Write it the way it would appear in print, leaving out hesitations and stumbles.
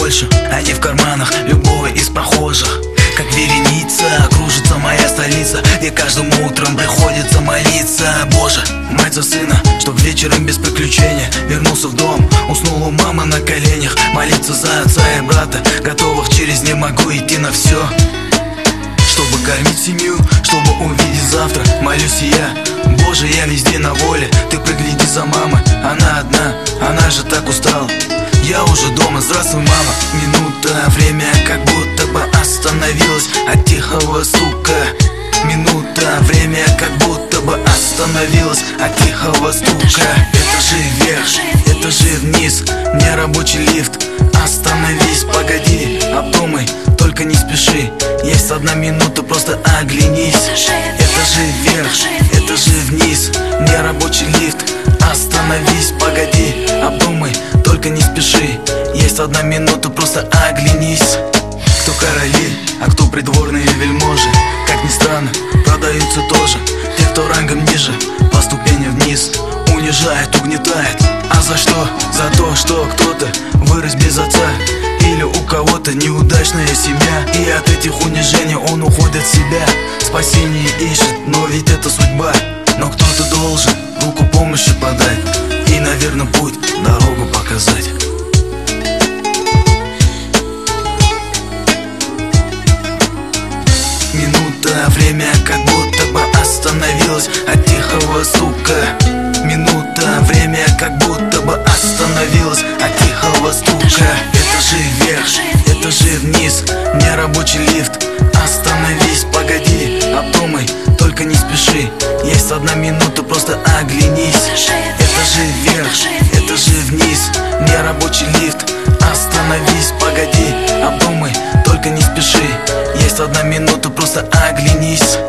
больше, они в карманах любого из прохожих. Как вереница кружится моя столица, и каждым утром приходится молиться. Боже, мать за сына, чтоб вечером без приключения вернулся в дом. Уснула у мамы на коленях, молиться за отца и брата, готовых через «не могу» идти на все. Чтобы кормить семью, чтобы увидеть завтра, молюсь и я. Боже, я везде на воле, ты пригляди за мамой. Она одна, она же так устала. Я уже дома, здравствуй, мама. Минута, время как будто бы остановилось от тихого стука. Минута, время как будто бы остановилось от тихого стука. Этажи вверх, этажи вниз, не рабочий лифт. Остановись, погоди, обдумай, только не спеши. Есть 1 минута, просто оглянись. Этажи вверх, этажи вниз, не рабочий лифт. Остановись, погоди, обдумай, только не спеши. Есть 1 минута, просто оглянись. Кто короли, а кто придворные вельможи. Как ни странно, продаются тоже те, кто рангом ниже, по ступеням вниз. Унижает, угнетает. А за что? За то, что кто-то вырос без отца, или у кого-то неудачная семья, и от этих унижений он уходит в себя. Спасение ищет, но ведь это судьба. Но кто-то должен руку помощи подать и, наверное, путь, дорогу показать. Минута, время как будто бы остановилось от тихого стука. Минута, время как будто бы остановилось от тихого стука. Этажи вверх, этажи вниз, не рабочий лифт. Остановись, погоди, обдумай, только не спеши. Есть 1 минута, просто оглянись. Этажи вверх, этажи вниз, не рабочий лифт. Остановись, погоди, обдумай, только не спеши. Есть 1 минута, просто оглянись.